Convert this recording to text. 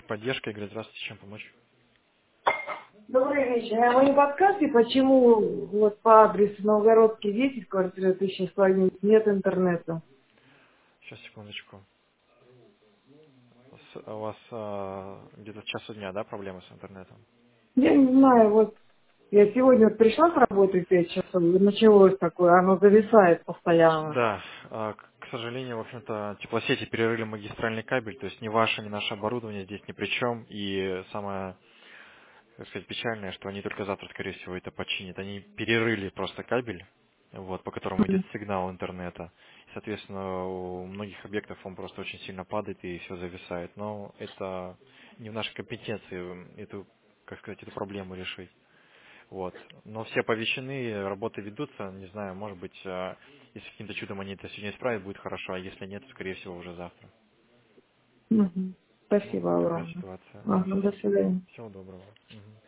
техподдержка. Игорь, здравствуйте, чем помочь? Добрый вечер. Вы не подскажете, почему вот по адресу Новгородский 10, квартира 1000 нет интернета? Сейчас, секундочку. У вас где-то с часу дня, да, проблемы с интернетом? Я не знаю, вот я сегодня вот пришла с работы в 5 часов, и началось такое, оно зависает постоянно. Да, к сожалению, в общем-то, теплосети перерыли магистральный кабель, то есть ни ваше, ни наше оборудование здесь ни при чем. И самое, так сказать, печальное, что они только завтра, скорее всего, это починят. Они перерыли просто кабель, вот, по которому идет сигнал интернета. И, соответственно, у многих объектов он просто очень сильно падает и все зависает. Но это не в нашей компетенции эту, как сказать, эту проблему решить. Вот. Но все оповещены, работы ведутся. Не знаю, может быть, если каким-то чудом они это сегодня исправят, будет хорошо, а если нет, то, скорее всего, уже завтра. Мгм. Вот Спасибо такая огромное. ситуация. Да, Ага, до свидания. всего доброго. Мгм.